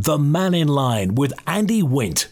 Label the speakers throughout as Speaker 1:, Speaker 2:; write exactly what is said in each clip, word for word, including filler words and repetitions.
Speaker 1: The Man in Line with Andy Wint.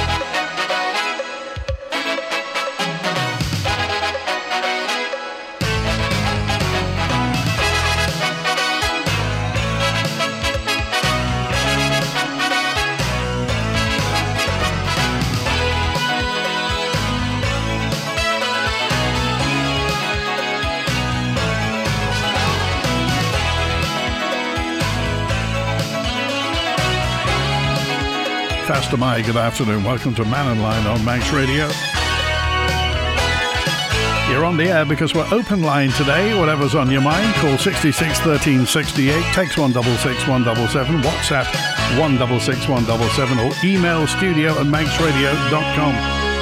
Speaker 2: Faster Mai, good afternoon. Welcome to Man and Line on Manx Radio. You're on the air because we're open line today. Whatever's on your mind, call sixty-six thirteen sixty-eight, text one six six one seven seven, WhatsApp one six six one seven seven, or email studio at manx radio dot com.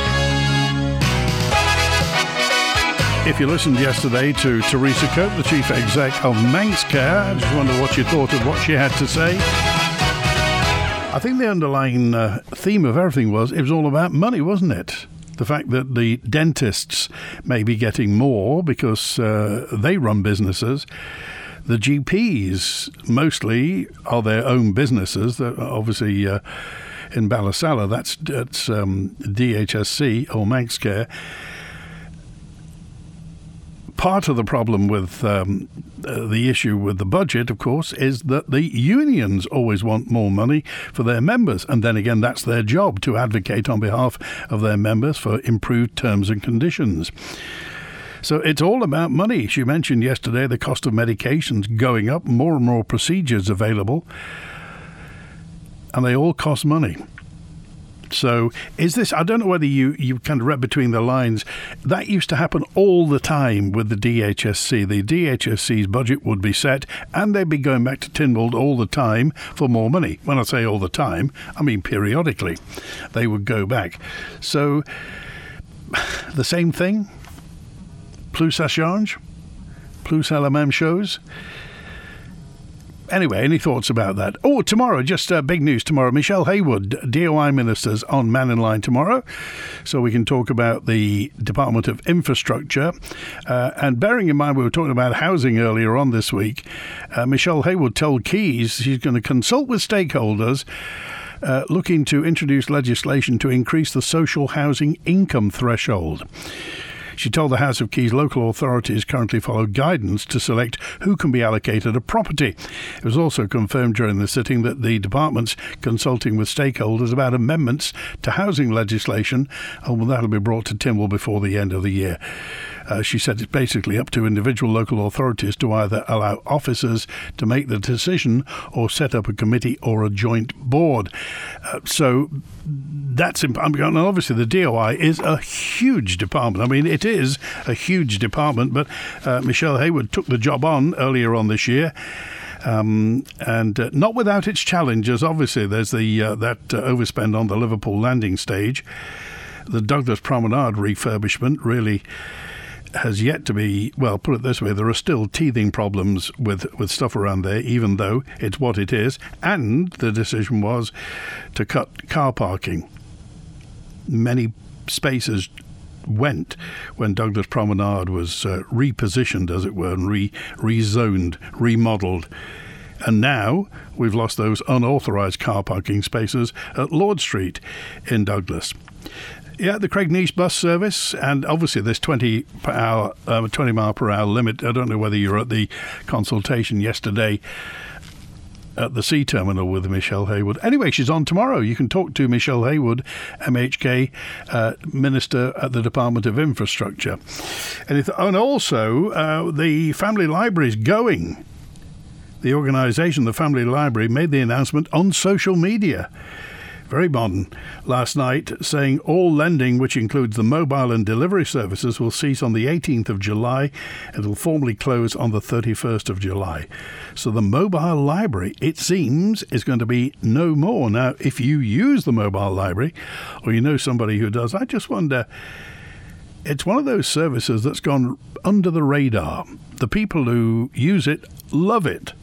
Speaker 2: If you listened yesterday to Teresa Cope, the chief exec of Manx Care, I just wonder what you thought of what she had to say. I think the underlying uh, theme of everything was it was all about money, wasn't it? The fact that the dentists may be getting more because uh, they run businesses. The G Ps mostly are their own businesses. They're obviously, uh, in Ballasalla, that's, that's um, D H S C or Manx Care. Part of the problem with um, uh, the issue with the budget, of course, is that the unions always want more money for their members. And then again, that's their job to advocate on behalf of their members for improved terms and conditions. So it's all about money. She mentioned yesterday the cost of medications going up, more and more procedures available, and they all cost money. So is this, I don't know whether you, you kind of read between the lines, that used to happen all the time with the D H S C. The D H S C's budget would be set and they'd be going back to Tynwald all the time for more money. When I say all the time, I mean periodically. They would go back. So the same thing, plus ça change, plus à la même chose. Anyway, any thoughts about that? Oh, tomorrow, just uh, big news tomorrow. Michelle Haywood, D O I Ministers on Man in Line tomorrow. So we can talk about the Department of Infrastructure. Uh, and bearing in mind we were talking about housing earlier on this week, uh, Michelle Haywood told Keys she's going to consult with stakeholders uh, looking to introduce legislation to increase the social housing income threshold. She told the House of Keys local authorities currently follow guidance to select who can be allocated a property. It was also confirmed during the sitting that the department's consulting with stakeholders about amendments to housing legislation, and that'll be brought to Tynwald before the end of the year. Uh, she said it's basically up to individual local authorities to either allow officers to make the decision or set up a committee or a joint board. Uh, so that's important. And obviously the D O I is a huge department. I mean, it is a huge department, but uh, Michelle Haywood took the job on earlier on this year. Um, and uh, not without its challenges. Obviously, there's the uh, that uh, overspend on the Liverpool landing stage. The Douglas Promenade refurbishment really has yet to be, well, put it this way, there are still teething problems with, with stuff around there, even though it's what it is. And the decision was to cut car parking. Many spaces went when Douglas Promenade was uh, repositioned, as it were, and re rezoned, remodelled. And now we've lost those unauthorised car parking spaces at Lord Street in Douglas. Yeah, the Craignish bus service, and obviously this twenty per hour, uh, twenty mile per hour limit. I don't know whether you were at the consultation yesterday at the sea terminal with Michelle Haywood. Anyway, she's on tomorrow. You can talk to Michelle Haywood, M H K uh, Minister at the Department of Infrastructure. And, if, and also, uh, the Family Library is going. The organisation, the Family Library, made the announcement on social media. Very modern, last night, saying all lending, which includes the mobile and delivery services, will cease on the eighteenth of July and will formally close on the thirty-first of July. So the mobile library, it seems, is going to be no more. Now, if you use the mobile library, or you know somebody who does, I just wonder, it's one of those services that's gone under the radar. The people who use it love it.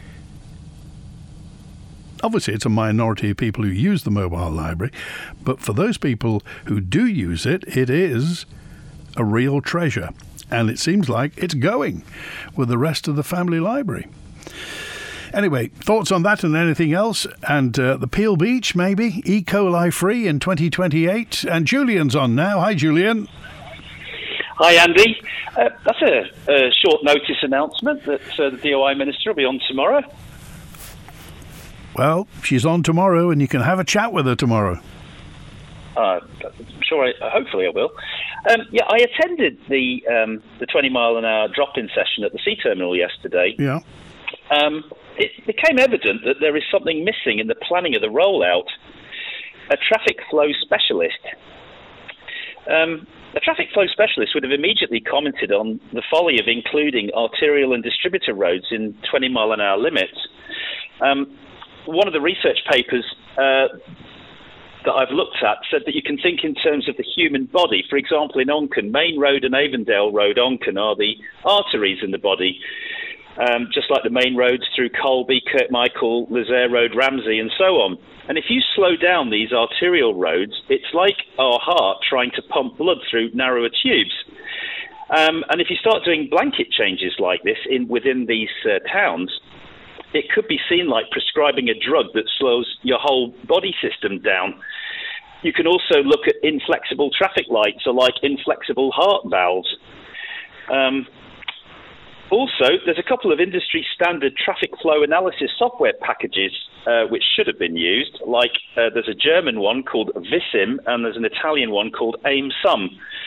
Speaker 2: Obviously, it's a minority of people who use the mobile library, but for those people who do use it, it is a real treasure. And it seems like it's going with the rest of the family library. Anyway, thoughts on that and anything else? And uh, the Peel Beach, maybe, E. coli free in twenty twenty-eight. And Julian's on now. Hi, Julian.
Speaker 3: Hi, Andy. Uh, that's a, a short notice announcement that uh, the D O I Minister will be on tomorrow.
Speaker 2: Well, she's on tomorrow, and you can have a chat with her tomorrow.
Speaker 3: Uh, I'm sure, I, hopefully I will. Um, yeah, I attended the um, the twenty mile an hour drop-in session at the Sea Terminal yesterday.
Speaker 2: Yeah.
Speaker 3: Um, it became evident that there is something missing in the planning of the rollout. A traffic flow specialist. Um, a traffic flow specialist would have immediately commented on the folly of including arterial and distributor roads in twenty mile an hour limits. Um, one of the research papers uh, that I've looked at said that you can think in terms of the human body. For example, in Onchan, Main Road and Avondale Road, Onchan, are the arteries in the body, um, just like the main roads through Colby, Kirkmichael, Lazaire Road, Ramsey, and so on. And if you slow down these arterial roads, it's like our heart trying to pump blood through narrower tubes. Um, and if you start doing blanket changes like this in within these uh, towns, it could be seen like prescribing a drug that slows your whole body system down. You can also look at inflexible traffic lights or like inflexible heart valves. Um, also, there's a couple of industry standard traffic flow analysis software packages uh, which should have been used. Like uh, there's a German one called Visim and there's an Italian one called AimSum.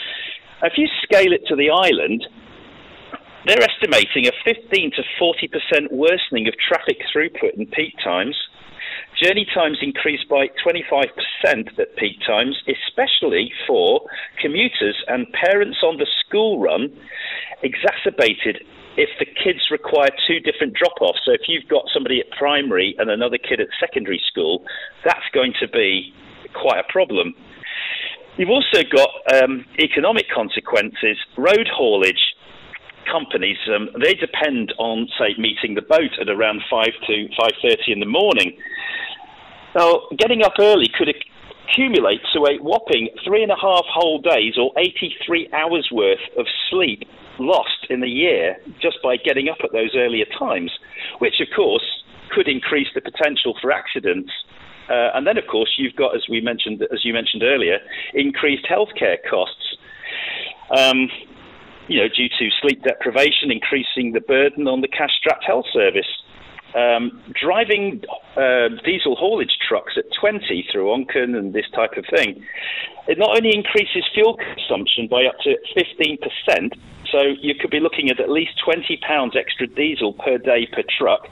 Speaker 3: If you scale it to the island, they're estimating a fifteen to forty percent worsening of traffic throughput in peak times. Journey times increased by twenty-five percent at peak times, especially for commuters and parents on the school run, exacerbated if the kids require two different drop-offs. So if you've got somebody at primary and another kid at secondary school, that's going to be quite a problem. You've also got um, economic consequences. Road haulage companies, um, they depend on, say, meeting the boat at around five to five thirty in the morning. Now, getting up early could accumulate to a whopping three and a half whole days or eighty-three hours worth of sleep lost in the year just by getting up at those earlier times, which, of course, could increase the potential for accidents. Uh, and then, of course, you've got, as we mentioned, as you mentioned earlier, increased healthcare costs. Um, you know, due to sleep deprivation, increasing the burden on the cash-strapped health service. Um, driving uh, diesel haulage trucks at twenty through Onchan and this type of thing, it not only increases fuel consumption by up to fifteen percent, so you could be looking at at least twenty pounds extra diesel per day per truck.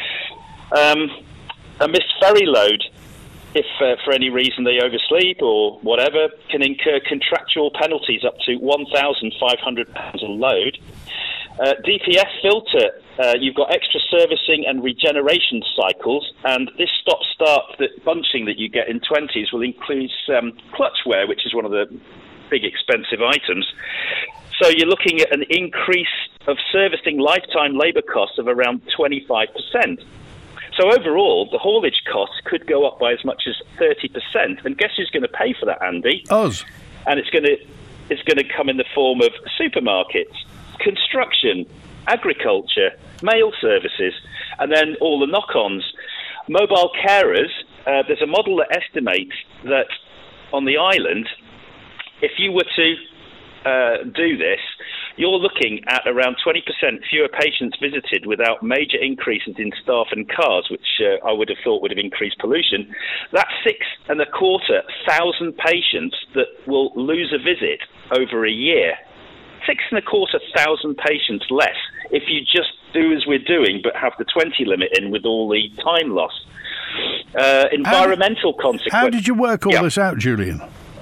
Speaker 3: Um, a missed ferry load, if uh, for any reason they oversleep or whatever, can incur contractual penalties up to one thousand five hundred pounds a load. Uh, D P F filter, uh, you've got extra servicing and regeneration cycles, and this stop-start that bunching that you get in twenties will include um, clutch wear, which is one of the big expensive items. So you're looking at an increase of servicing lifetime labour costs of around twenty-five percent. So overall, the haulage costs could go up by as much as thirty percent. And guess who's going to pay for that, Andy?
Speaker 2: Us.
Speaker 3: And it's going to it's going to come in the form of supermarkets, construction, agriculture, mail services, and then all the knock-ons. Mobile carers, uh, there's a model that estimates that on the island, if you were to uh, do this, you're looking at around twenty percent fewer patients visited without major increases in staff and cars, which uh, I would have thought would have increased pollution. That's six and a quarter thousand patients that will lose a visit over a year. Six and a quarter thousand patients less if you just do as we're doing but have the twenty limit in with all the time loss. Uh, environmental consequences.
Speaker 2: How did you work all
Speaker 3: yeah.
Speaker 2: this out, Julian?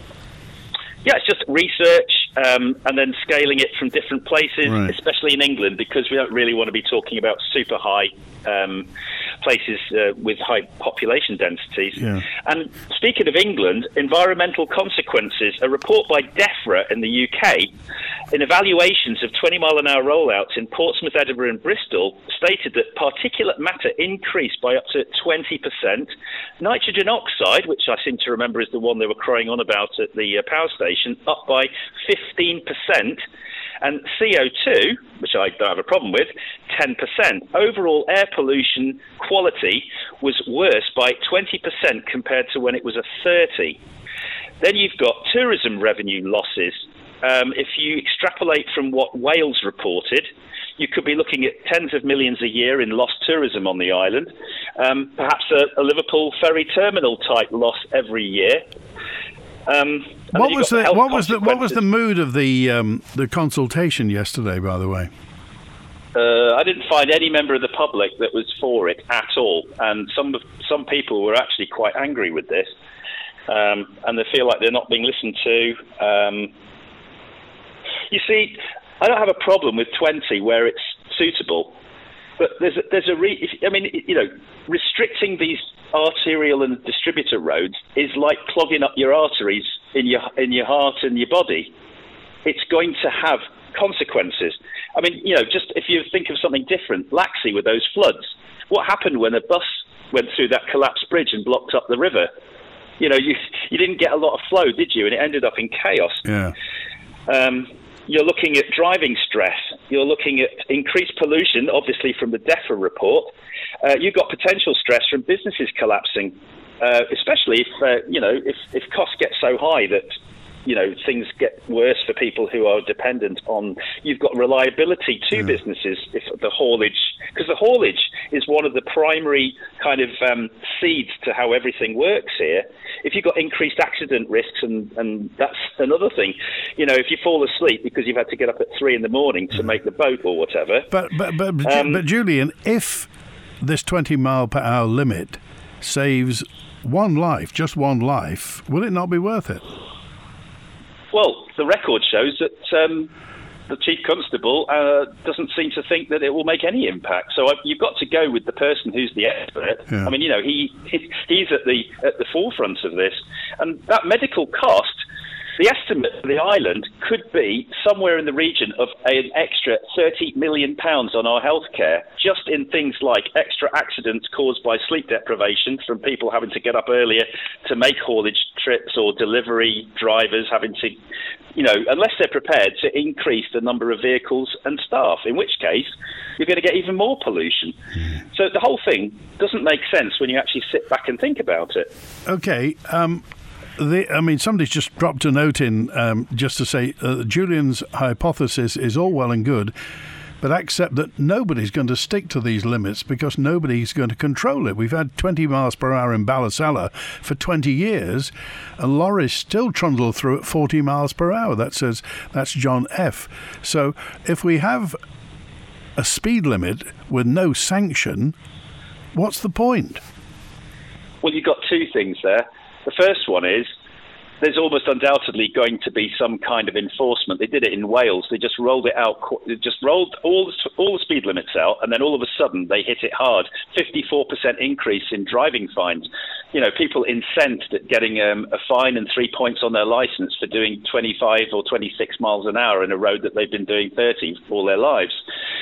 Speaker 3: Yeah, it's just research um, and then scaling it from different places,
Speaker 2: right.
Speaker 3: especially in England, because we don't really want to be talking about super high um, places uh, with high population densities.
Speaker 2: Yeah.
Speaker 3: And speaking of England, environmental consequences, a report by DEFRA in the U K, in evaluations of twenty mile an hour rollouts in Portsmouth, Edinburgh and Bristol, stated that particulate matter increased by up to twenty percent. Nitrogen oxide, which I seem to remember is the one they were crying on about at the uh, power station, up by fifteen percent. And C O two, which I don't have a problem with, ten percent. Overall air pollution quality was worse by twenty percent compared to when it was a thirty. Then you've got tourism revenue losses. Um, if you extrapolate from what Wales reported, you could be looking at tens of millions a year in lost tourism on the island, um, perhaps a, a Liverpool ferry terminal type loss every year. Um,
Speaker 2: what was the, the what was the what was the mood of the um, the consultation yesterday? By the way,
Speaker 3: uh, I didn't find any member of the public that was for it at all, and some some people were actually quite angry with this, um, and they feel like they're not being listened to. Um, you see, I don't have a problem with twenty where it's suitable, but there's a, there's a re, if, I mean, you know, restricting these arterial and distributor roads is like clogging up your arteries in your in your heart and your body. It's going to have consequences. I mean, you know, just if you think of something different, Laxey with those floods. What happened when a bus went through that collapsed bridge and blocked up the river? You know, you you didn't get a lot of flow, did you? And it ended up in chaos.
Speaker 2: Yeah.
Speaker 3: Um, You're looking at driving stress. You're looking at increased pollution, obviously from the DEFRA report. Uh, you've got potential stress from businesses collapsing, uh, especially if uh, you know if, if costs get so high that you know things get worse for people who are dependent on. You've got reliability to mm. businesses if the haulage, because the haulage is one of the primary kind of um, seeds to how everything works here. If you've got increased accident risks, and, and that's another thing, you know, if you fall asleep because you've had to get up at three in the morning to make the boat or whatever.
Speaker 2: But but but, um, but Julian, if this twenty mile per hour limit saves one life, just one life, will it not be worth it?
Speaker 3: Well, the record shows that um, the Chief Constable uh, doesn't seem to think that it will make any impact. So uh, you've got to go with the person who's the expert. Yeah. I mean, you know, he, he he's at the at the forefront of this, and that medical cost. The estimate for the island could be somewhere in the region of an extra thirty million pounds on our healthcare, just in things like extra accidents caused by sleep deprivation from people having to get up earlier to make haulage trips, or delivery drivers having to, you know, unless they're prepared to increase the number of vehicles and staff, in which case you're going to get even more pollution. So the whole thing doesn't make sense when you actually sit back and think about it.
Speaker 2: Okay. Um The, I mean, somebody's just dropped a note in um, just to say uh, Julian's hypothesis is all well and good, but accept that nobody's going to stick to these limits because nobody's going to control it. We've had twenty miles per hour in Ballasalla for twenty years, and lorries still trundle through at forty miles per hour. That says that's John F. So if we have a speed limit with no sanction, what's the point?
Speaker 3: Well, you've got two things there. The first one is there's almost undoubtedly going to be some kind of enforcement. They did it in Wales. They just rolled it out, they just rolled all the, all the speed limits out, and then all of a sudden they hit it hard. fifty-four percent increase in driving fines. You know, people incensed at getting um, a fine and three points on their license for doing twenty-five or twenty-six miles an hour in a road that they've been doing thirty all their lives.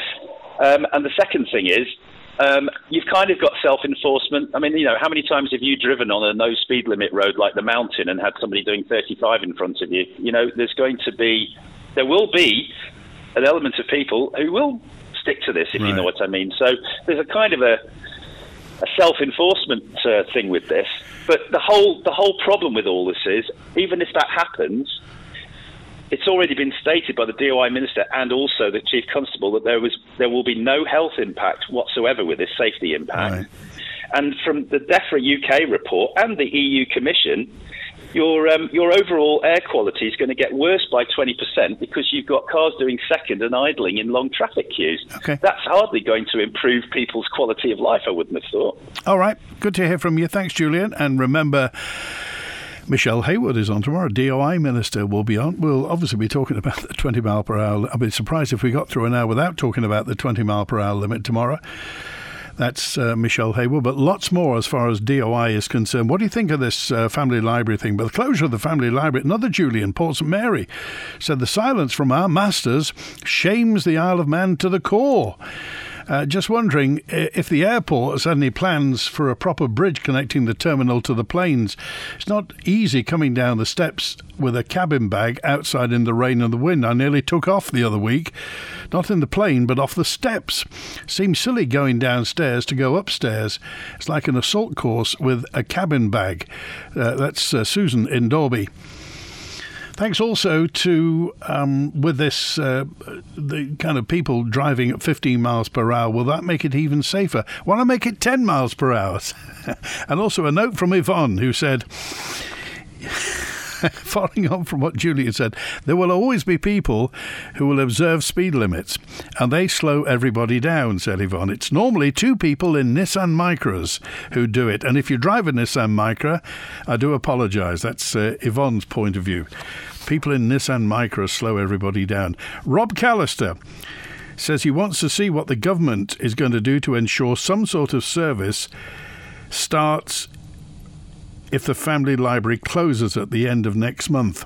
Speaker 3: Um, and the second thing is, Um, you've kind of got self-enforcement. I mean, you know, how many times have you driven on a no-speed limit road like the Mountain and had somebody doing thirty-five in front of you? You know, there's going to be, there will be an element of people who will stick to this, if right. you know what I mean. So there's a kind of a, a self-enforcement uh, thing with this. But the whole the whole problem with all this is, even if that happens, it's already been stated by the D O I Minister and also the Chief Constable that there was there will be no health impact whatsoever with this safety impact. Right. And from the DEFRA U K report and the E U Commission, your um, your overall air quality is going to get worse by twenty percent because you've got cars doing second and idling in long traffic queues.
Speaker 2: Okay.
Speaker 3: That's hardly going to improve people's quality of life, I wouldn't have thought.
Speaker 2: All right. Good to hear from you. Thanks, Julian. And remember, Michelle Haywood is on tomorrow. D O I Minister will be on. We'll obviously be talking about the twenty mile per hour. I'd be surprised if we got through an hour without talking about the twenty mile per hour limit tomorrow. That's uh, Michelle Haywood, but lots more as far as D O I is concerned. What do you think of this uh, family library thing? But the closure of the family library, another Julian, Port St Mary, said the silence from our masters shames the Isle of Man to the core. Uh, just wondering if the airport has any plans for a proper bridge connecting the terminal to the planes. It's not easy coming down the steps with a cabin bag outside in the rain and the wind. I nearly took off the other week, not in the plane, but off the steps. Seems silly going downstairs to go upstairs. It's like an assault course with a cabin bag. Uh, that's uh, Susan in Dorby. Thanks also to, um, with this, uh, the kind of people driving at fifteen miles per hour, will that make it even safer? Want to make it ten miles per hour? And also a note from Yvonne, who said, following on from what Julian said, there will always be people who will observe speed limits, and they slow everybody down, said Yvonne. It's normally two people in Nissan Micras who do it, and if you drive a Nissan Micra, I do apologise. That's uh, Yvonne's point of view. People in Nissan Micra slow everybody down. Rob Callister says he wants to see what the government is going to do to ensure some sort of service starts if the family library closes at the end of next month.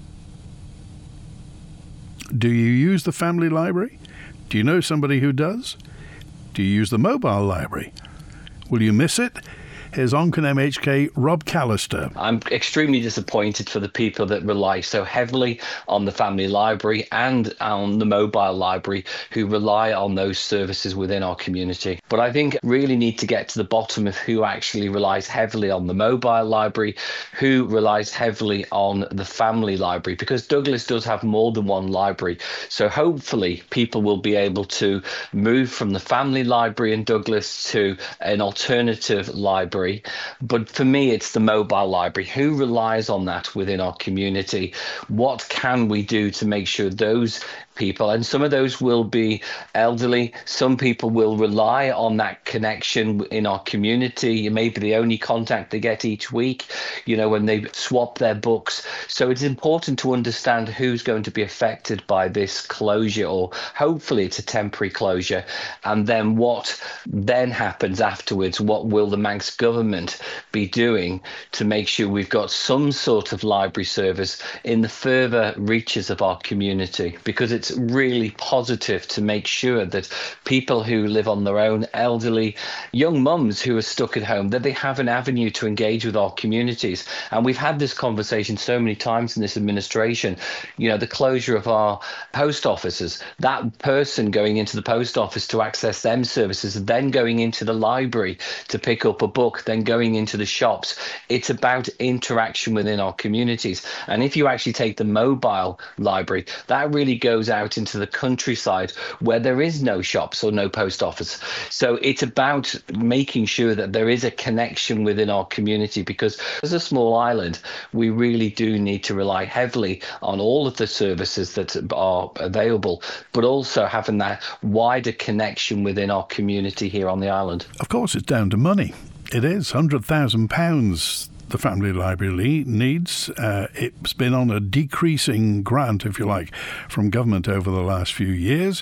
Speaker 2: Do you use the family library? Do you know somebody who does? Do you use the mobile library? Will you miss it? Here's Oncon M H K Rob Callister.
Speaker 4: I'm extremely disappointed for the people that rely so heavily on the family library and on the mobile library, who rely on those services within our community. But I think really need to get to the bottom of who actually relies heavily on the mobile library, who relies heavily on the family library, because Douglas does have more than one library. So hopefully people will be able to move from the family library in Douglas to an alternative library. But for me, it's the mobile library. Who relies on that within our community? What can we do to make sure those people, and some of those will be elderly, some people will rely on that connection in our community. It may be the only contact they get each week, you know, when they swap their books. So it's important to understand who's going to be affected by this closure, or hopefully it's a temporary closure. And then what then happens afterwards? What will the Manx government be doing to make sure we've got some sort of library service in the further reaches of our community? Because it's It's really positive to make sure that people who live on their own, elderly, young mums who are stuck at home, that they have an avenue to engage with our communities. And we've had this conversation so many times in this administration, you know, the closure of our post offices, that person going into the post office to access them services, then going into the library to pick up a book, then going into the shops. It's about interaction within our communities. And if you actually take the mobile library, that really goes out out into the countryside where there is no shops or no post office. So it's about making sure that there is a connection within our community, because as a small island, we really do need to rely heavily on all of the services that are available, but also having that wider connection within our community here on the island.
Speaker 2: Of course, it's down to money. It is one hundred thousand pounds the family library needs. Uh, it's been on a decreasing grant, if you like, from government over the last few years.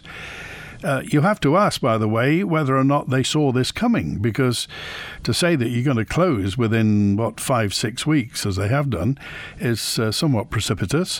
Speaker 2: Uh, you have to ask, by the way, whether or not they saw this coming, because to say that you're going to close within, what, five, six weeks, as they have done, is uh, somewhat precipitous.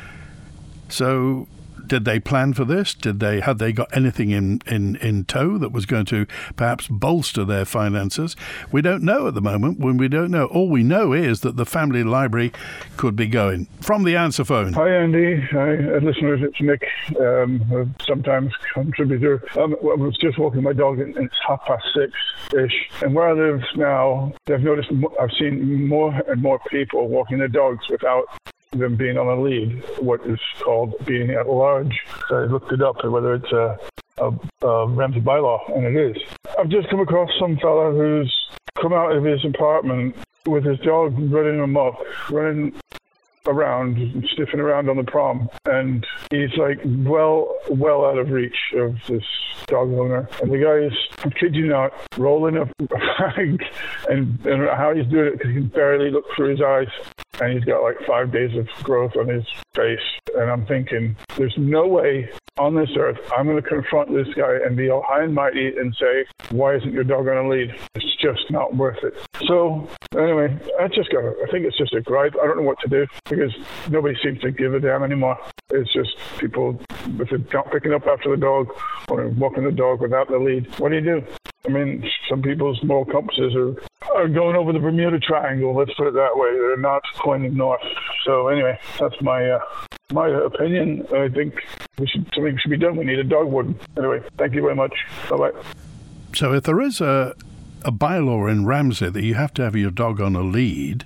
Speaker 2: So did they plan for this? Did they had they got anything in, in, in tow that was going to perhaps bolster their finances? We don't know at the moment. When we don't know, all we know is that the family library could be going. From the answer phone.
Speaker 5: Hi Andy, hi uh, listeners. It's Nick, um, a sometimes contributor. Um, I was just walking my dog, and it's half past six ish. And where I live now, I've noticed I've seen more and more people walking their dogs without them being on a lead, what is called being at large. So I looked it up, whether it's a, a, a Ramsey bylaw, and it is. I've just come across some fella who's come out of his apartment with his dog running amok, running around, sniffing around on the prom, and he's like well, well out of reach of this dog owner. And the guy is, I kid you not, rolling a bag, and, and how he's doing it because he can barely look through his eyes. And he's got like five days of growth on his face. And I'm thinking, there's no way on this earth I'm going to confront this guy and be all high and mighty and say, why isn't your dog on a lead? It's just not worth it. So anyway, I just got. I think it's just a gripe. I don't know what to do because nobody seems to give a damn anymore. It's just people if they're not picking up after the dog or walking the dog without the lead. What do you do? I mean, some people's moral compasses are, are going over the Bermuda Triangle. Let's put it that way. They're not pointing north. So anyway, that's my uh, my opinion. I think we should something should be done. We need a dog warden. Anyway, thank you very much. Bye bye.
Speaker 2: So if there is a a bylaw in Ramsey that you have to have your dog on a lead,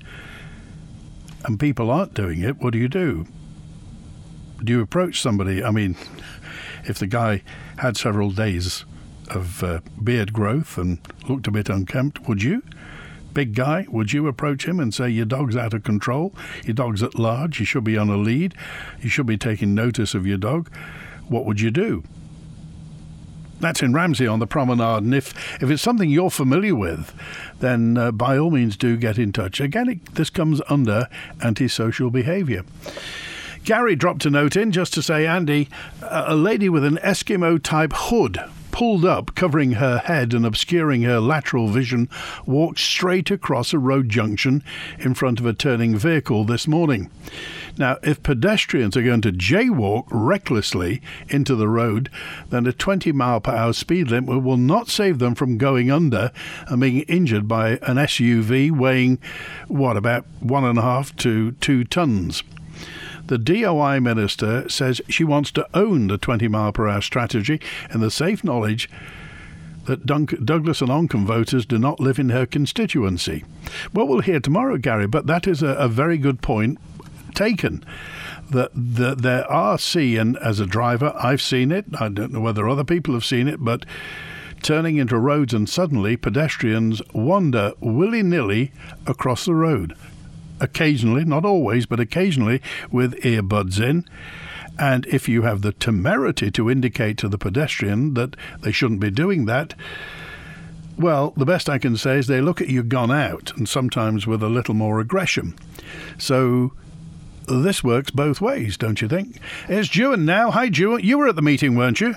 Speaker 2: and people aren't doing it, what do you do? Do you approach somebody? I mean, if the guy had several days of uh, beard growth and looked a bit unkempt, would you? Big guy, would you approach him and say, your dog's out of control, your dog's at large, you should be on a lead, you should be taking notice of your dog? What would you do? That's in Ramsey on the promenade, and if, if it's something you're familiar with, then uh, by all means do get in touch. Again, it, this comes under antisocial behaviour. Gary dropped a note in just to say, Andy, a lady with an Eskimo-type hood pulled up, covering her head and obscuring her lateral vision, walked straight across a road junction in front of a turning vehicle this morning. Now, if pedestrians are going to jaywalk recklessly into the road, then a twenty mile per hour speed limit will not save them from going under and being injured by an S U V weighing, what, about one and a half to two tons. The D O I minister says she wants to own the twenty mile per hour strategy in the safe knowledge that Dunk- Douglas and Oncombe voters do not live in her constituency. Well, we'll hear tomorrow, Gary, but that is a, a very good point taken. That the, there are seen, as a driver, I've seen it, I don't know whether other people have seen it, but turning into roads and suddenly pedestrians wander willy-nilly across the road. Occasionally, not always, but occasionally with earbuds in. And if you have the temerity to indicate to the pedestrian that they shouldn't be doing that, well, the best I can say is they look at you gone out, and sometimes with a little more aggression. So this works both ways, don't you think? It's Dewan now. Hi, Dewan. You were at the meeting, weren't you?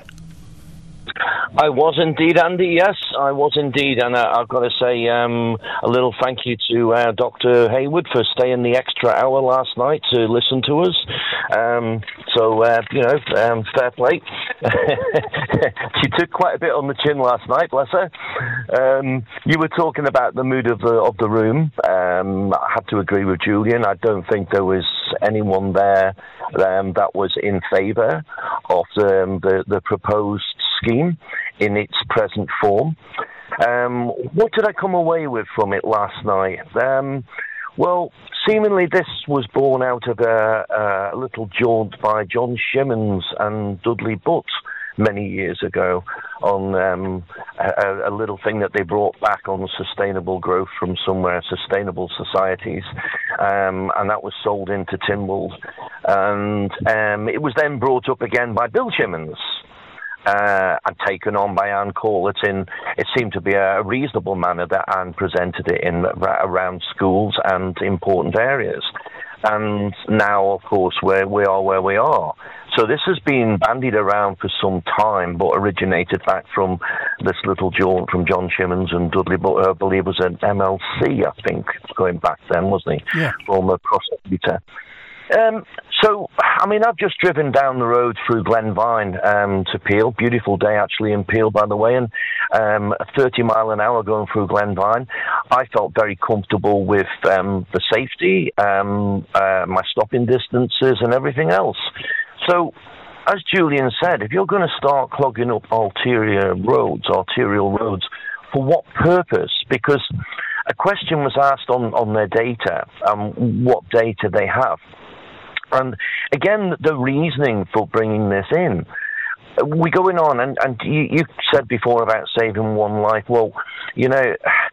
Speaker 6: I was indeed, Andy, yes, I was indeed, and uh, I've got to say um, a little thank you to uh, Doctor Hayward for staying the extra hour last night to listen to us. Um, so, uh, you know, um, fair play. She took quite a bit on the chin last night, bless her. Um, you were talking about the mood of the, of the room. Um, I have to agree with Julian. I don't think there was anyone there um, that was in favour of the, um, the, the proposed scheme in its present form. Um, what did I come away with from it last night? Um, well, seemingly this was born out of a, a little jaunt by John Shimmons and Dudley Butt many years ago on um, a, a little thing that they brought back on sustainable growth from somewhere, sustainable societies, um, and that was sold into Tynwald. And um, it was then brought up again by Bill Shimmons, Uh, and taken on by Anne Corlett in, it seemed to be a reasonable manner that Anne presented it in around schools and important areas. And now, of course, we're, we are where we are. So this has been bandied around for some time, but originated back from this little jaunt from John Shimmons and Dudley, but I believe it was an M L C, I think, going back then, wasn't he?
Speaker 2: Yeah.
Speaker 6: Former prosecutor. Um, so, I mean, I've just driven down the road through Glenvine um, to Peel. Beautiful day, actually, in Peel, by the way, and um, thirty mile an hour going through Glenvine. I felt very comfortable with um, the safety, um, uh, my stopping distances, and everything else. So, as Julian said, if you're going to start clogging up ulterior roads, arterial roads, for what purpose? Because a question was asked on, on their data, um, what data they have. And again, the reasoning for bringing this in, we're going on, and, and you, you said before about saving one life. Well, you know,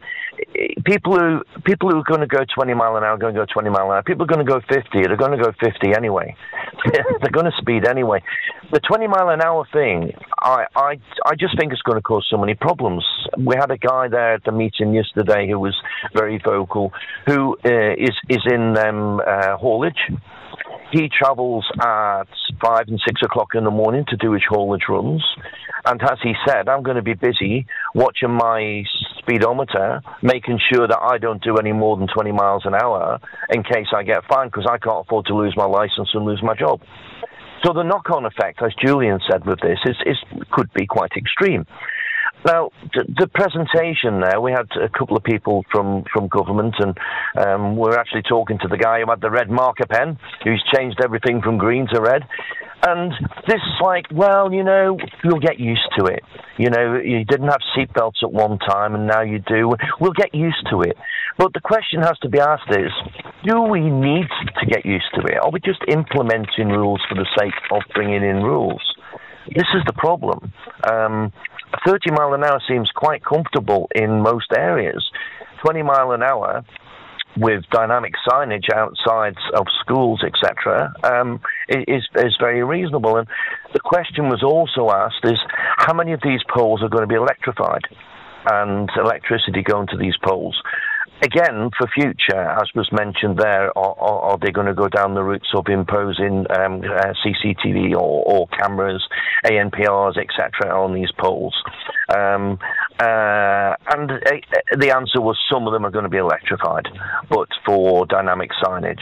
Speaker 6: people who people who are going to go twenty mile an hour are going to go twenty mile an hour. People are going to go fifty. They're going to go fifty anyway. They're going to speed anyway. The twenty mile an hour thing, I, I, I just think it's going to cause so many problems. We had a guy there at the meeting yesterday who was very vocal, who uh, is is in um, uh, haulage. He travels at five and six o'clock in the morning to do his haulage runs. And as he said, I'm going to be busy watching my speedometer, making sure that I don't do any more than twenty miles an hour in case I get fined, because I can't afford to lose my license and lose my job. So the knock-on effect, as Julian said with this, is, is could be quite extreme. Now, the, the presentation there, we had a couple of people from, from government, and um, we're actually talking to the guy who had the red marker pen, who's changed everything from green to red. And this is like, well, you know, you'll get used to it. You know, you didn't have seatbelts at one time, and now you do. We'll get used to it. But the question has to be asked is, do we need to get used to it? Are we just implementing rules for the sake of bringing in rules? This is the problem. Um, thirty mile an hour seems quite comfortable in most areas. twenty mile an hour with dynamic signage outside of schools, et cetera, um, is, is very reasonable. And the question was also asked is, how many of these poles are going to be electrified and electricity going to these poles? Again, for future, as was mentioned there, are, are, are they going to go down the routes of imposing um, uh, C C T V or, or cameras, A N P Rs, et cetera, on these poles? Um, uh, and uh, the answer was some of them are going to be electrified, but for dynamic signage.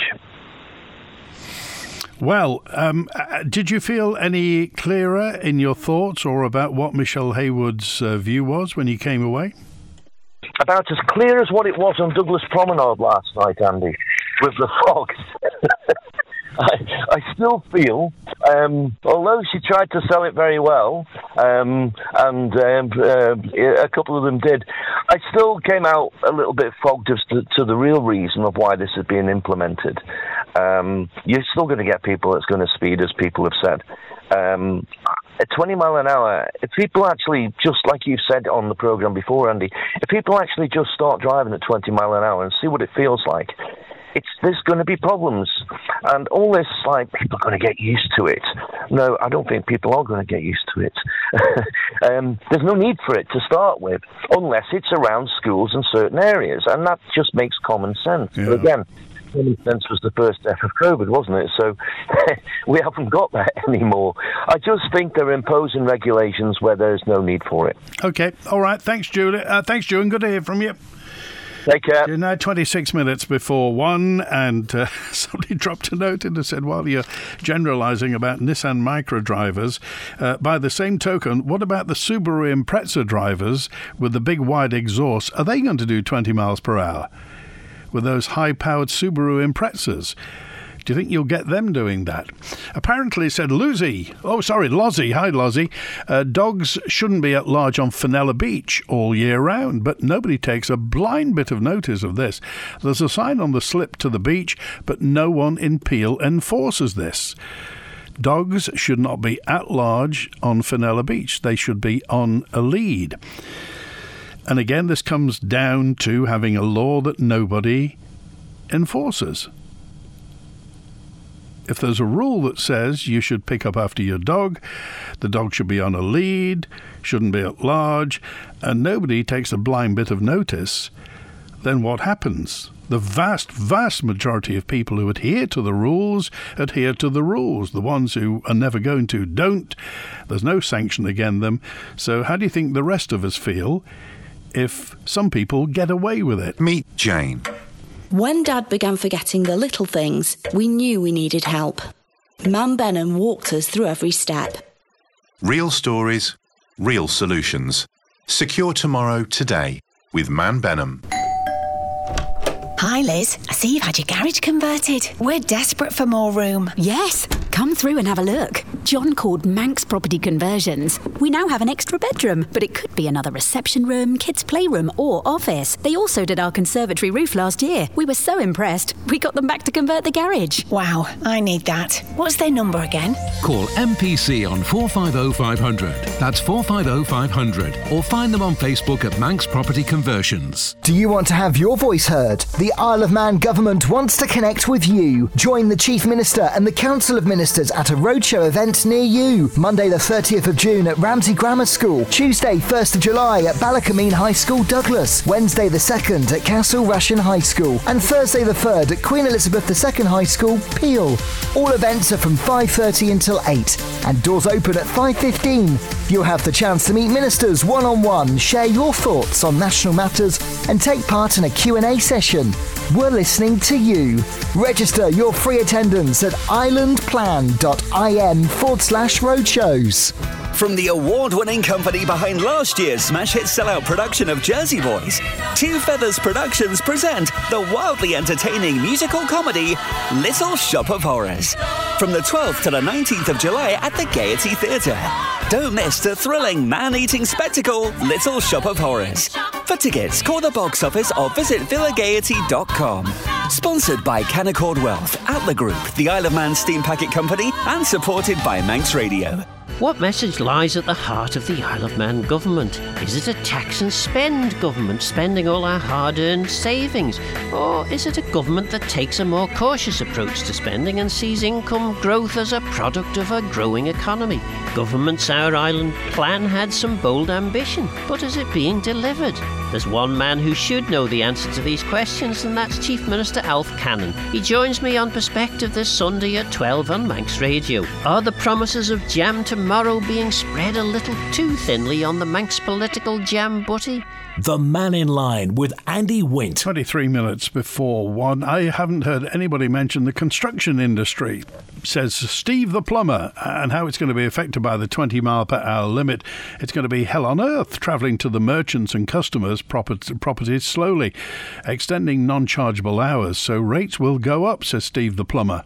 Speaker 2: Well, um, did you feel any clearer in your thoughts or about what Michelle Haywood's uh, view was when you came away?
Speaker 6: About as clear as what it was on Douglas Promenade last night, Andy, with the fog. I, I still feel, um, although she tried to sell it very well, um, and um, uh, a couple of them did, I still came out a little bit fogged as to, to the real reason of why this is being implemented. Um, you're still going to get people that's going to speed, as people have said. Um, at twenty mile an hour, if people actually, just like you said on the program before, Andy, if people actually just start driving at twenty mile an hour and see what it feels like, it's there's going to be problems. And all this, like, people are going to get used to it. No, I don't think people are going to get used to it. um, there's no need for it to start with, unless it's around schools and certain areas, and that just makes common sense. Yeah. But again, common sense was the first death of COVID, wasn't it? So we haven't got that anymore. I just think they're imposing regulations where there's no need for it.
Speaker 2: Okay, all right. Thanks, Julie. Uh, thanks, Julian. Good to hear from you.
Speaker 6: Take care.
Speaker 2: You're now twenty-six minutes before one, and uh, somebody dropped a note in and said, while you're generalising about Nissan Micra drivers, uh, by the same token, what about the Subaru Impreza drivers with the big wide exhaust? Are they going to do twenty miles per hour with those high-powered Subaru Imprezas? Do you think you'll get them doing that? Apparently, said Lucy, oh, sorry, Lozzie, hi, Lozzie, uh, dogs shouldn't be at large on Fenella Beach all year round, but nobody takes a blind bit of notice of this. There's a sign on the slip to the beach, but no one in Peel enforces this. Dogs should not be at large on Fenella Beach. They should be on a lead. And again, this comes down to having a law that nobody enforces. If there's a rule that says you should pick up after your dog, the dog should be on a lead, shouldn't be at large, and nobody takes a blind bit of notice, then what happens? The vast, vast majority of people who adhere to the rules adhere to the rules. The ones who are never going to don't. There's no sanction against them. So how do you think the rest of us feel if some people get away with it?
Speaker 7: Meet Jane.
Speaker 8: When Dad began forgetting the little things, we knew we needed help. Man Benham walked us through every step.
Speaker 7: Real stories, real solutions. Secure tomorrow today with Man Benham.
Speaker 9: Hi Liz, I see you've had your garage converted. We're desperate for more room.
Speaker 10: Yes, come through and have a look. John called Manx Property Conversions. We now have an extra bedroom, but it could be another reception room, kids' playroom or office. They also did our conservatory roof last year. We were so impressed, we got them back to convert the garage.
Speaker 9: Wow, I need that. What's their number again?
Speaker 11: Call M P C on four five zero five hundred. That's four five zero five hundred. Or find them on Facebook at Manx Property Conversions.
Speaker 12: Do you want to have your voice heard? The Isle of Man government wants to connect with you. Join the Chief Minister and the Council of Ministers ministers at a roadshow event near you. Monday the thirtieth of June at Ramsey Grammar School. Tuesday first of July at Ballacameen High School, Douglas. Wednesday the second at Castle Rushen High School. And Thursday the third at Queen Elizabeth the Second High School, Peel. All events are from five thirty until eight and doors open at five fifteen. You'll have the chance to meet ministers one-on-one, share your thoughts on national matters and take part in a Q and A session. We're listening to you. Register your free attendance at islandplan.im forward slash roadshows.
Speaker 13: From the award-winning company behind last year's smash hit sellout production of Jersey Boys, Two Feathers Productions present the wildly entertaining musical comedy Little Shop of Horrors. From the twelfth to the nineteenth of July at the Gaiety Theatre. Don't miss the thrilling man-eating spectacle Little Shop of Horrors. For tickets, call the box office or visit villa gaiety dot com. Sponsored by Canaccord Wealth, Outler Group, the Isle of Man Steam Packet Company, and supported by Manx Radio.
Speaker 14: What message lies at the heart of the Isle of Man government? Is it a tax and spend government, spending all our hard-earned savings? Or is it a government that takes a more cautious approach to spending and sees income growth as a product of a growing economy? Government's Our Island plan had some bold ambition, but is it being delivered? There's one man who should know the answer to these questions, and that's Chief Minister Alf Cannon. He joins me on Perspective this Sunday at twelve on Manx Radio. Are the promises of jam tomorrow being spread a little too thinly on the Manx political jam butty?
Speaker 1: The Man in Line with Andy Wint.
Speaker 2: twenty-three minutes before one. I haven't heard anybody mention the construction industry, says Steve the plumber, and how it's going to be affected by the twenty mile per hour limit. It's going to be hell on earth travelling to the merchants and customers' properties slowly, extending non-chargeable hours, so rates will go up, says Steve the plumber.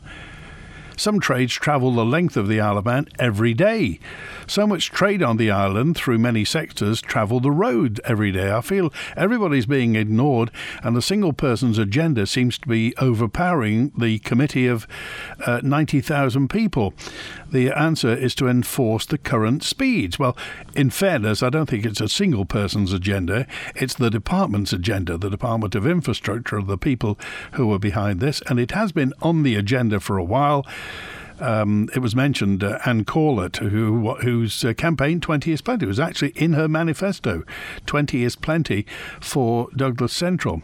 Speaker 2: Some trades travel the length of the Isle of Man every day. So much trade on the island through many sectors travel the road every day. I feel everybody's being ignored and the single person's agenda seems to be overpowering the committee of uh, ninety thousand people. The answer is to enforce the current speeds. Well, in fairness, I don't think it's a single person's agenda. It's the department's agenda. The Department of Infrastructure are the people who are behind this, and it has been on the agenda for a while. Um, it was mentioned uh, Anne Corlett, who whose uh, campaign twenty is plenty was actually in her manifesto. twenty is plenty for Douglas Central.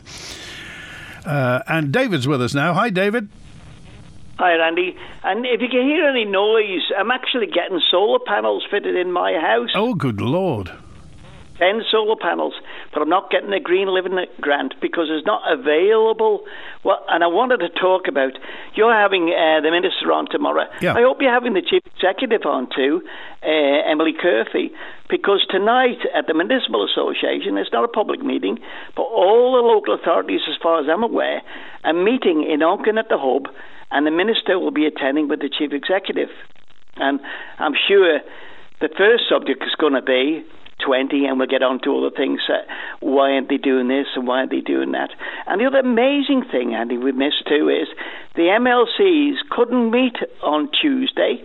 Speaker 2: Uh, and David's with us now. Hi, David.
Speaker 15: Hi, Randy. And if you can hear any noise, I'm actually getting solar panels fitted in my house.
Speaker 2: Oh, good Lord.
Speaker 15: ten solar panels, but I'm not getting a Green Living grant because it's not available. Well, and I wanted to talk about, you're having uh, the Minister on tomorrow.
Speaker 2: Yeah.
Speaker 15: I hope you're having the Chief Executive on too, uh, Emily Curfey, because tonight at the Municipal Association, it's not a public meeting, but all the local authorities, as far as I'm aware, are meeting in Onken at the Hub, and the Minister will be attending with the Chief Executive. And I'm sure the first subject is going to be twenty, and we'll get on to other things. Uh, why aren't they doing this and why aren't they doing that? And the other amazing thing, Andy, we missed too, is the M L Cs couldn't meet on Tuesday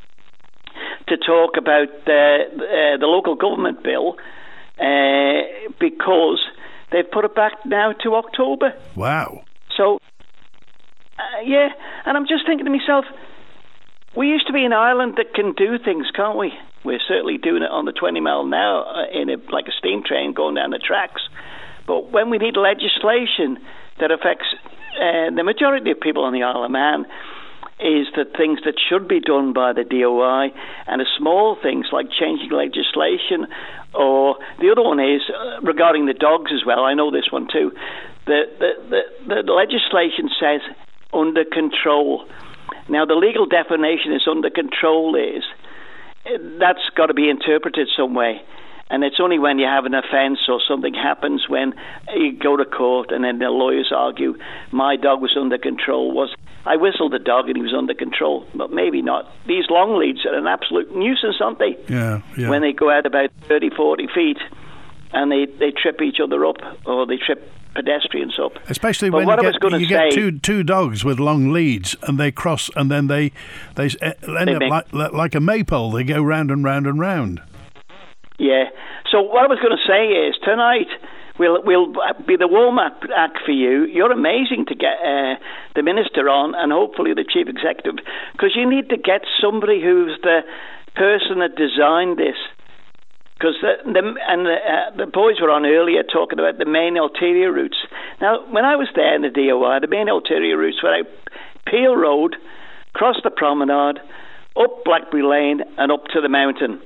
Speaker 15: to talk about the, uh, the local government bill uh, because they've put it back now to October.
Speaker 2: Wow.
Speaker 15: So, uh, yeah, and I'm just thinking to myself, we used to be an island that can do things, can't we? We're certainly doing it on the twenty mile now uh, in a, like a steam train going down the tracks. But when we need legislation that affects uh, the majority of people on the Isle of Man, is that things that should be done by the D O I, and the small things like changing legislation, or the other one is uh, regarding the dogs as well. I know this one too. The the, the, the legislation says under control. Now the legal definition is under control is that's got to be interpreted some way, and it's only when you have an offence or something happens when you go to court and then the lawyers argue my dog was under control. Was I whistled the dog and he was under control, but maybe not. These long leads are an absolute nuisance, aren't they?
Speaker 2: Yeah, yeah.
Speaker 15: When they go out about thirty, forty feet and they, they trip each other up, or they trip pedestrians up.
Speaker 2: Especially
Speaker 15: but
Speaker 2: when
Speaker 15: what
Speaker 2: you,
Speaker 15: I was
Speaker 2: get, you
Speaker 15: say,
Speaker 2: get two two dogs with long leads and they cross, and then they they end
Speaker 15: they
Speaker 2: up
Speaker 15: make,
Speaker 2: like, like a maypole. They go round and round and round.
Speaker 15: Yeah. So what I was going to say is tonight we'll we'll be the warm-up act for you. You're amazing to get uh, the minister on, and hopefully the chief executive, because you need to get somebody who's the person that designed this. Because the, the and the, uh, the boys were on earlier talking about the main arterial routes. Now, when I was there in the D O I, the main arterial routes were out Peel Road, across the promenade, up Blackberry Lane, and up to the mountain.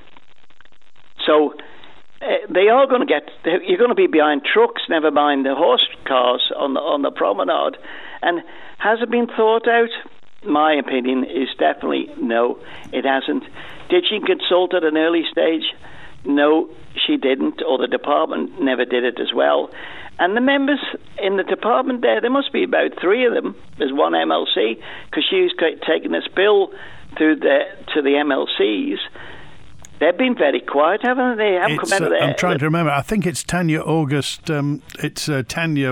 Speaker 15: So uh, they are going to get. You're going to be behind trucks, never mind the horse cars on the on the promenade. And has it been thought out? My opinion is definitely no. It hasn't. Did she consult at an early stage? No, she didn't, or the department never did it as well. And the members in the department there, there must be about three of them. There's one M L C, because she's taking this bill through the to the M L Cs. They've been very quiet, haven't they? They haven't
Speaker 2: It's,
Speaker 15: come out of
Speaker 2: uh,
Speaker 15: there.
Speaker 2: I'm trying to remember. I think it's Tanya August. Um, it's uh, Tanya.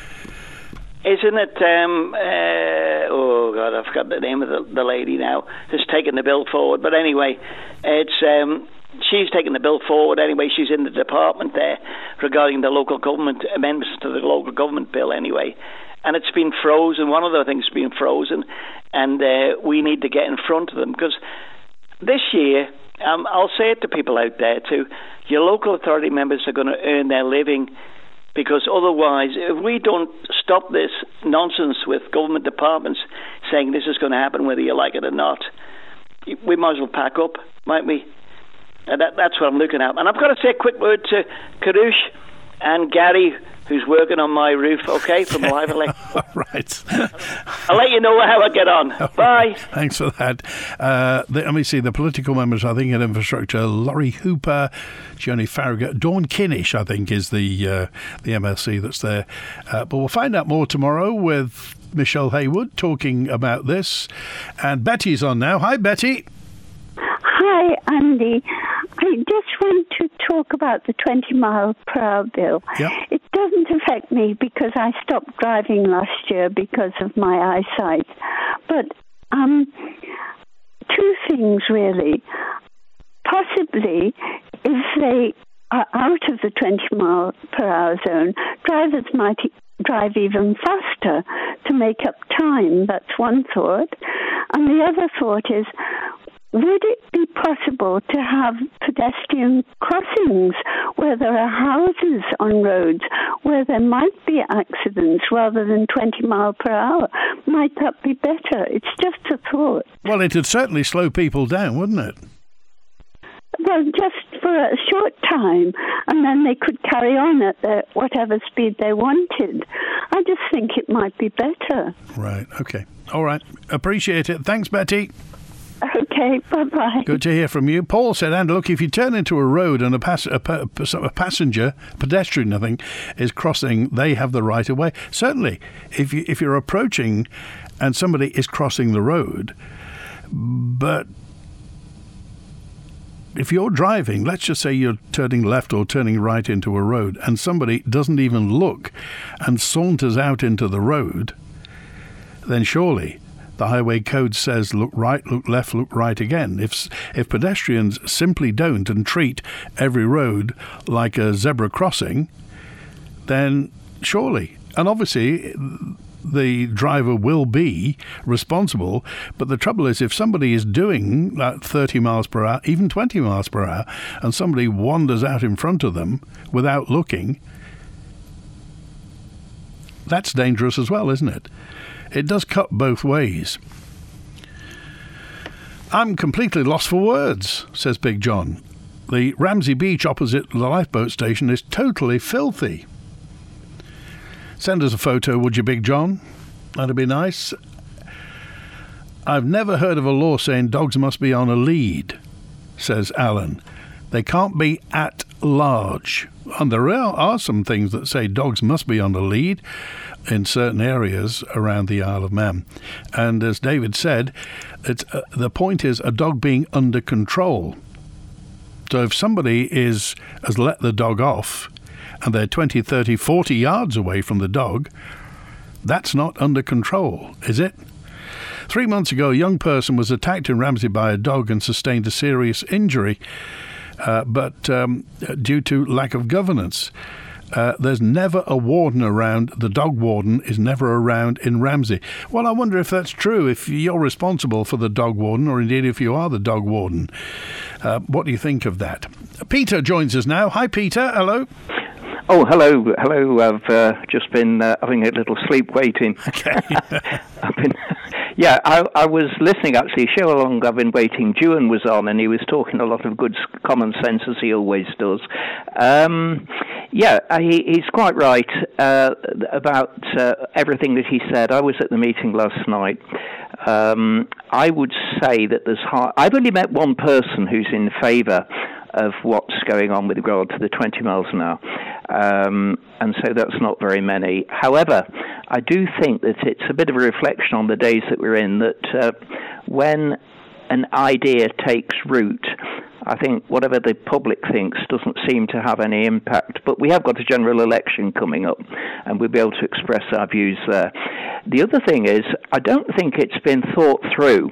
Speaker 15: Isn't it? Um, uh, oh God, I forgot the name of the, the lady now. That's taking the bill forward. But anyway, it's. Um, She's taken the bill forward anyway. She's in the department there regarding the local government amendments to the local government bill anyway. And it's been frozen. One of the things has been frozen. And uh, we need to get in front of them. Because this year, um, I'll say it to people out there too, your local authority members are going to earn their living. Because otherwise, if we don't stop this nonsense with government departments saying this is going to happen whether you like it or not, we might as well pack up, might we? And that, that's what I'm looking at. And I've got to say a quick word to Karush and Gary, who's working on my roof, okay, from Live Electric.
Speaker 2: Right.
Speaker 15: I'll let you know how I get on.
Speaker 2: All
Speaker 15: Bye.
Speaker 2: Right. Thanks for that. Uh, the, let me see, the political members, I think, in infrastructure, Laurie Hooper, Johnny Farragut, Dawn Kinnish, I think, is the, uh, the M L C that's there. Uh, but we'll find out more tomorrow with Michelle Haywood talking about this. And Betty's on now. Hi, Betty.
Speaker 16: Hi, Andy. I just want to talk about the twenty mile per hour bill.
Speaker 2: Yep.
Speaker 16: It doesn't affect me because I stopped driving last year because of my eyesight. But um, two things, really. Possibly, if they are out of the twenty mile per hour zone, drivers might drive even faster to make up time. That's one thought. And the other thought is, would it be possible to have pedestrian crossings where there are houses on roads where there might be accidents rather than twenty mile per hour? Might that be better? It's just a thought.
Speaker 2: Well, it would certainly slow people down, wouldn't it?
Speaker 16: Well, just for a short time, and then they could carry on at the, whatever speed they wanted. I just think it might be better.
Speaker 2: Right, okay. All right. Appreciate it. Thanks, Betty.
Speaker 16: Okay, bye-bye.
Speaker 2: Good to hear from you. Paul said, and look, if you turn into a road and a, pass, a, a passenger, pedestrian, I think, is crossing, they have the right of way. Certainly, if, you, if you're approaching and somebody is crossing the road, but if you're driving, let's just say you're turning left or turning right into a road, and somebody doesn't even look and saunters out into the road, then surely the highway code says look right, look left, look right again. If if pedestrians simply don't and treat every road like a zebra crossing, then surely, and obviously the driver will be responsible. But the trouble is, if somebody is doing like thirty miles per hour, even twenty miles per hour, and somebody wanders out in front of them without looking, that's dangerous as well, isn't it? It does cut both ways. I'm completely lost for words, says Big John. The Ramsey Beach opposite the lifeboat station is totally filthy. Send us a photo, would you, Big John? That'd be nice. I've never heard of a law saying dogs must be on a lead, says Alan. They can't be at large. And there are, are some things that say dogs must be on a lead in certain areas around the Isle of Man. And as David said, it's, uh, the point is a dog being under control. So if somebody is has let the dog off and they're twenty, thirty, forty yards away from the dog, that's not under control, is it? Three months ago, a young person was attacked in Ramsey by a dog and sustained a serious injury, uh, but um, due to lack of governance. uh, there's never a warden around. The dog warden is never around in Ramsey. Well, I wonder if that's true, if you're responsible for the dog warden, or indeed if you are the dog warden. Uh, what do you think of that? Peter joins us now. Hi, Peter. Hello.
Speaker 17: Oh, hello, hello. I've uh, just been uh, having a little sleep waiting.
Speaker 2: Okay.
Speaker 17: I've been, yeah, I, I was listening, actually. Show how long I've been waiting. Dewan was on, and he was talking a lot of good common sense, as he always does. Um, yeah, he, he's quite right uh, about uh, everything that he said. I was at the meeting last night. Um, I would say that there's hard... I've only met one person who's in favour of what's going on with regard to the twenty miles an hour. Um, and so that's not very many. However, I do think that it's a bit of a reflection on the days that we're in, that uh, when an idea takes root, I think whatever the public thinks doesn't seem to have any impact. But we have got a general election coming up, and we'll be able to express our views there. The other thing is, I don't think it's been thought through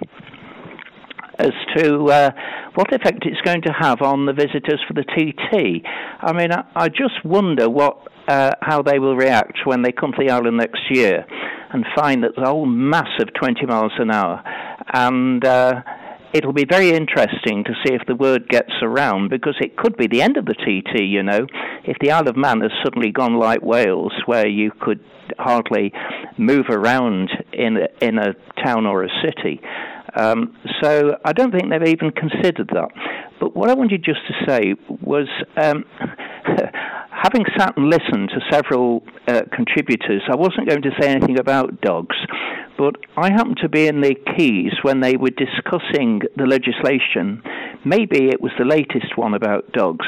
Speaker 17: as to uh, what effect it's going to have on the visitors for the T T. I mean, I, I just wonder what uh, how they will react when they come to the island next year and find that the whole mass of twenty miles an hour. And uh, it'll be very interesting to see if the word gets around, because it could be the end of the T T, you know, if the Isle of Man has suddenly gone like Wales, where you could hardly move around in a, in a town or a city. Um, so I don't think they've even considered that. But what I wanted just to say was, um, having sat and listened to several uh, contributors, I wasn't going to say anything about dogs, but I happened to be in the Keys when they were discussing the legislation. Maybe it was the latest one about dogs.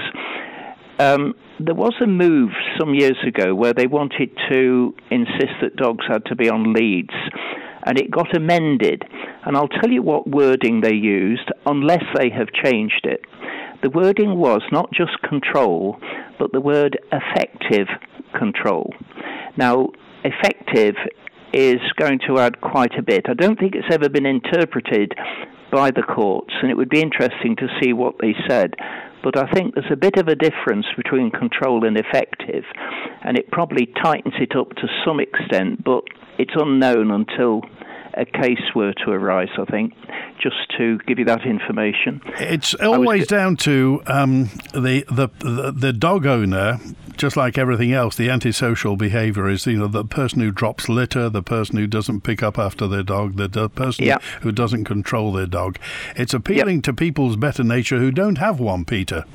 Speaker 17: Um, there was a move some years ago where they wanted to insist that dogs had to be on leads, and it got amended. And I'll tell you what wording they used, unless they have changed it. The wording was not just control, but the word effective control. Now, effective is going to add quite a bit. I don't think it's ever been interpreted by the courts, and it would be interesting to see what they said. But I think there's a bit of a difference between control and effective, and it probably tightens it up to some extent, but it's unknown until a case were to arise, I think, just to give you that information.
Speaker 2: It's always was... down to um, the, the the the dog owner, just like everything else. The antisocial behaviour is, you know, the person who drops litter, the person who doesn't pick up after their dog, the, the person yeah. who doesn't control their dog. It's appealing yep. to people's better nature who don't have one, Peter.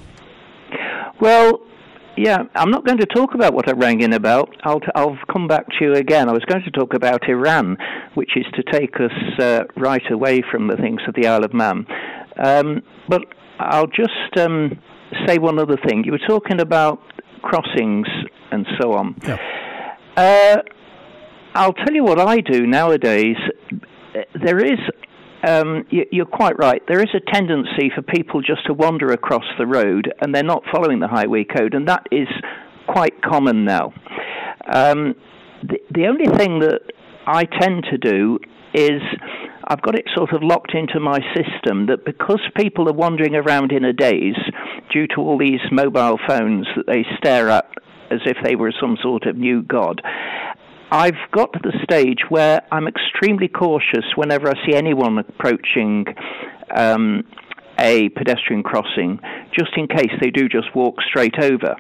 Speaker 17: Well, yeah, I'm not going to talk about what I rang in about. I'll, t- I'll come back to you again. I was going to talk about Iran, which is to take us uh, right away from the things of the Isle of Man. Um, but I'll just um, say one other thing. You were talking about crossings and so on. Yeah. Uh, I'll tell you what I do nowadays. There is... Um, you're quite right. There is a tendency for people just to wander across the road and they're not following the highway code, and that is quite common now. Um, the, the only thing that I tend to do is I've got it sort of locked into my system that because people are wandering around in a daze due to all these mobile phones that they stare at as if they were some sort of new god, I've got to the stage where I'm extremely cautious whenever I see anyone approaching um, a pedestrian crossing, just in case they do just walk straight over.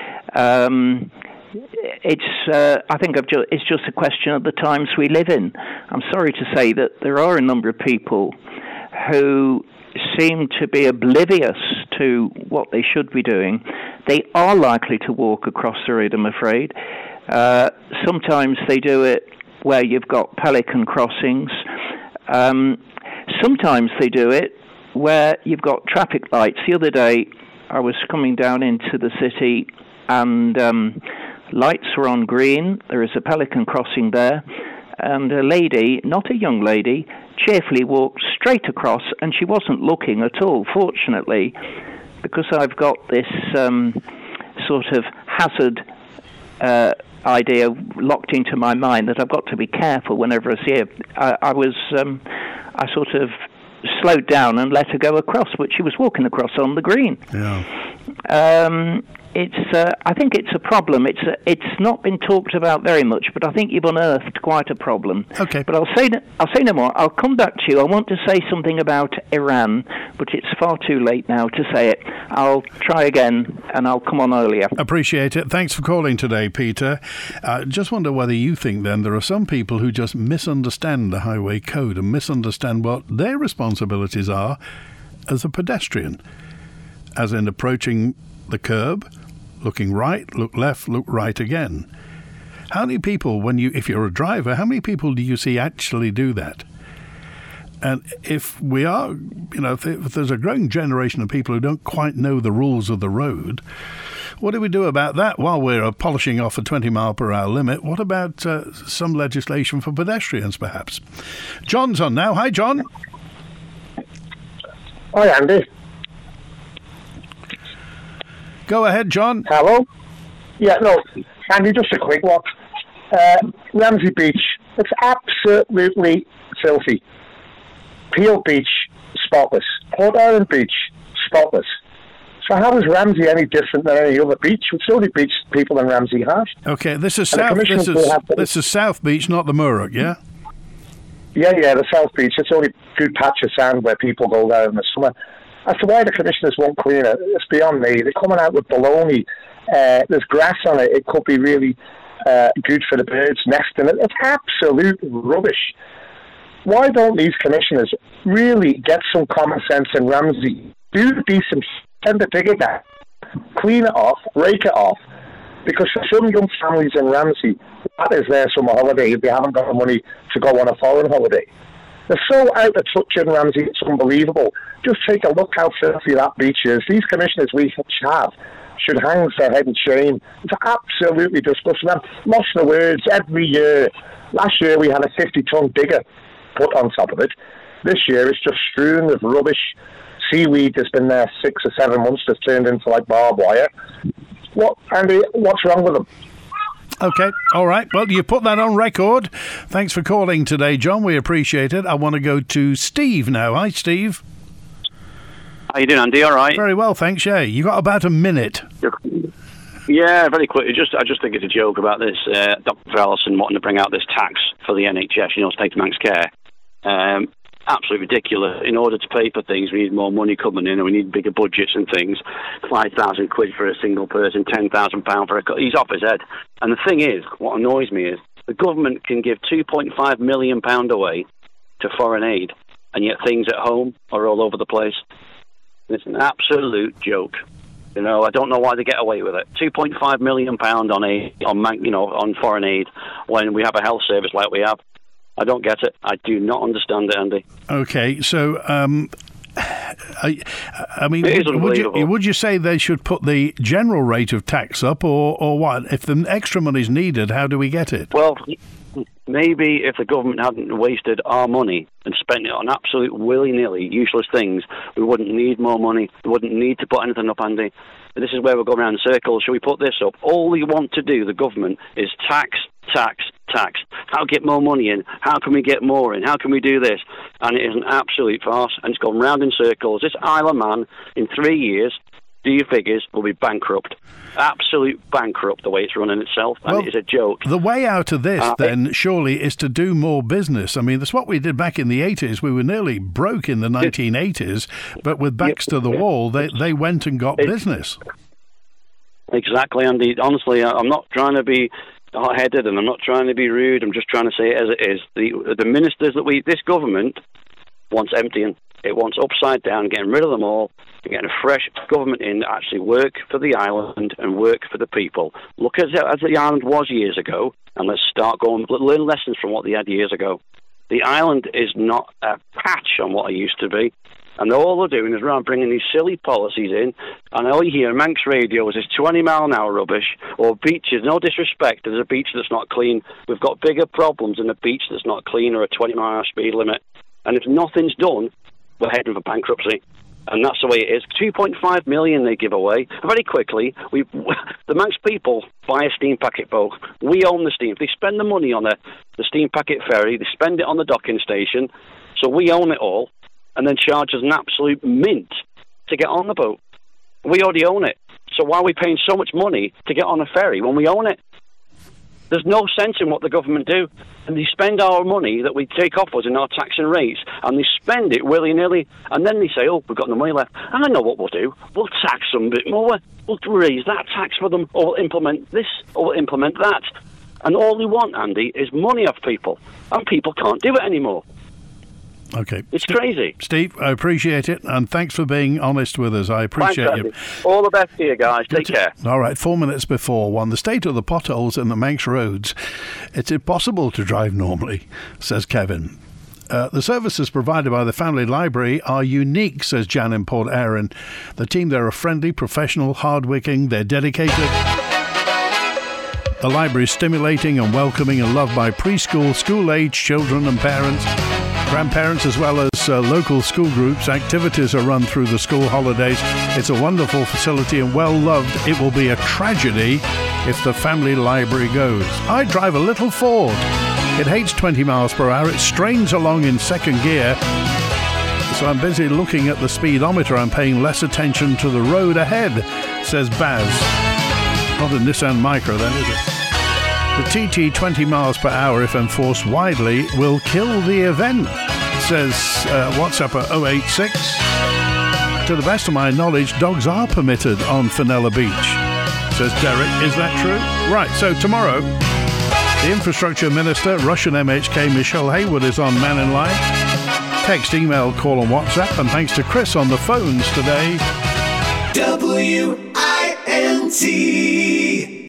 Speaker 17: Um, it's, uh, I think I've ju- it's just a question of the times we live in. I'm sorry to say that there are a number of people who seem to be oblivious to what they should be doing. They are likely to walk across the road, I'm afraid. Uh, sometimes they do it where you've got pelican crossings. Um, sometimes they do it where you've got traffic lights. The other day, I was coming down into the city and um, lights were on green. There is a pelican crossing there. And a lady, not a young lady, cheerfully walked straight across, and she wasn't looking at all. Fortunately, because I've got this um, sort of hazard uh, idea locked into my mind that I've got to be careful whenever I see her. I, I was, um, I sort of slowed down and let her go across, but she was walking across on the green.
Speaker 2: Yeah.
Speaker 17: Um, it's. Uh, I think it's a problem. It's a, it's not been talked about very much, but I think you've unearthed quite a problem.
Speaker 2: Okay.
Speaker 17: But I'll say I'll say no more. I'll come back to you. I want to say something about Iran, but it's far too late now to say it. I'll try again, and I'll come on earlier.
Speaker 2: Appreciate it. Thanks for calling today, Peter. Uh, just wonder whether you think then there are some people who just misunderstand the highway code and misunderstand what their responsibilities are as a pedestrian, as in approaching the curb, looking right, look left, look right again. How many people, when you, if you're a driver, how many people do you see actually do that? And if we are, you know, if there's a growing generation of people who don't quite know the rules of the road, what do we do about that while we're polishing off a twenty mile per hour limit? What about uh, some legislation for pedestrians, perhaps? John's on now. Hi, John.
Speaker 18: Hi, Andy.
Speaker 2: Go ahead, John.
Speaker 18: Hello? Yeah, no, Andy, just a quick one. Uh, Ramsey Beach, it's absolutely filthy. Peel Beach, spotless. Port Island Beach, spotless. So how is Ramsey any different than any other beach? It's the only beach people in Ramsey have.
Speaker 2: Okay, this is South. This is, this is South Beach, not the Murrock, yeah?
Speaker 18: Yeah, yeah, the South Beach. It's the only good patch of sand where people go there in the summer. As to why the commissioners won't clean it, it's beyond me. They're coming out with baloney. Uh, there's grass on it. It could be really uh, good for the birds nesting. It. It's absolute rubbish. Why don't these commissioners really get some common sense in Ramsey? Do decent, send a digger down, clean it off, rake it off, because for some young families in Ramsey, that is their summer holiday if they haven't got the money to go on a foreign holiday. They're so out of touch in Ramsey, it's unbelievable. Just take a look how filthy that beach is. These commissioners we have should hang their head in shame. It's absolutely disgusting. I'm lost for words every year. Last year we had a fifty ton digger put on top of it. This year it's just strewn with rubbish. Seaweed that's been there six or seven months that's turned into like barbed wire. What, Andy, what's wrong with them?
Speaker 2: Okay, all right. Well, you put that on record. Thanks for calling today, John. We appreciate it. I want to go to Steve now. Hi, Steve.
Speaker 19: How you doing, Andy? All right?
Speaker 2: Very well, thanks, yeah. You got about a minute.
Speaker 19: Yeah, very quickly. Just, I just think it's a joke about this. Uh, Doctor Allison wanting to bring out this tax for the N H S, you know, state Manx care. Um, absolutely ridiculous. In order to pay for things, we need more money coming in, and we need bigger budgets and things. Five thousand quid for a single person, ten thousand pound for a. He's off his head. And the thing is, what annoys me is the government can give two point five million pound away to foreign aid, and yet things at home are all over the place. It's an absolute joke. You know, I don't know why they get away with it. two point five million pound on aid, on you know, on foreign aid, when we have a health service like we have. I don't get it. I do not understand it, Andy.
Speaker 2: Okay, so um, I, I mean,
Speaker 19: it is
Speaker 2: would you,
Speaker 19: unbelievable.
Speaker 2: would you say they should put the general rate of tax up, or, or what? If the extra money is needed, how do we get it?
Speaker 19: Well, maybe if the government hadn't wasted our money and spent it on absolute willy-nilly useless things, we wouldn't need more money. We wouldn't need to put anything up, Andy. But this is where we're going around in circles. Should we put this up? All we want to do, the government, is tax, tax, tax. How get more money in? How can we get more in? How can we do this? And it is an absolute farce, and it's gone round in circles. This Isle of Man, in three years, do your figures, will be bankrupt. Absolute bankrupt the way it's running itself, and
Speaker 2: Well,
Speaker 19: it is a joke.
Speaker 2: The way out of this,
Speaker 19: Uh,
Speaker 2: then, surely, is to do more business. I mean, that's what we did back in the eighties. We were nearly broke in the nineteen eighties, but with backs to the wall, they, they went and got business.
Speaker 19: Exactly, Andy. Honestly, I- I'm not trying to be hot-headed, and I'm not trying to be rude. I'm just trying to say it as it is. The the ministers that we, this government, wants emptying. It wants upside down, getting rid of them all, and getting a fresh government in to actually work for the island and work for the people. Look as as the island was years ago, and let's start going, learn lessons from what they had years ago. The island is not a patch on what it used to be. And all they're doing is around bringing these silly policies in, and all you hear on Manx radio is this twenty mile an hour rubbish, or beaches. No disrespect, there's a beach that's not clean. We've got bigger problems than a beach that's not clean or a twenty mile an hour speed limit. And if nothing's done, we're heading for bankruptcy. And that's the way it is. two point five million they give away. Very quickly, we the Manx people buy a steam packet boat. We own the steam. They spend the money on the, the steam packet ferry. They spend it on the docking station. So we own it all, and then charge us an absolute mint to get on the boat. We already own it. So why are we paying so much money to get on a ferry when we own it? There's no sense in what the government do. And they spend our money that we take off us in our tax and rates, and they spend it willy-nilly, and then they say, oh, we've got no money left. And I know what we'll do. We'll tax them a bit more. We'll raise that tax for them, or we'll implement this, or we'll implement that. And all they want, Andy, is money off people. And people can't do it anymore.
Speaker 2: Okay.
Speaker 19: It's
Speaker 2: Steve,
Speaker 19: crazy.
Speaker 2: Steve, I appreciate it, and thanks for being honest with us. I appreciate
Speaker 19: Thanks,
Speaker 2: you.
Speaker 19: Andy. All the best to you guys. Take care.
Speaker 2: All right, four minutes before one. The state of the potholes in the Manx roads. It's impossible to drive normally, says Kevin. Uh, the services provided by the family library are unique, says Jan in Port Erin. The team there are friendly, professional, hard-working, they're dedicated. The library is stimulating and welcoming and loved by preschool, school-age children and parents, grandparents, as well as uh, local school groups. Activities are run through the school holidays. It's a wonderful facility and well-loved. It will be a tragedy if the family library goes. I drive a little Ford. It hates twenty miles per hour. It strains along in second gear. So I'm busy looking at the speedometer. I'm paying less attention to the road ahead, says Baz. Not a Nissan Micra then, is it? The T T twenty miles per hour, if enforced widely, will kill the event, says uh, WhatsApper oh eight six. To the best of my knowledge, dogs are permitted on Fenella Beach, says Derek. Is that true? Right, so tomorrow, the Infrastructure Minister, Russian M H K Michelle Haywood, is on Man in Line. Text, email, call and WhatsApp. And thanks to Chris on the phones today.
Speaker 20: W I N T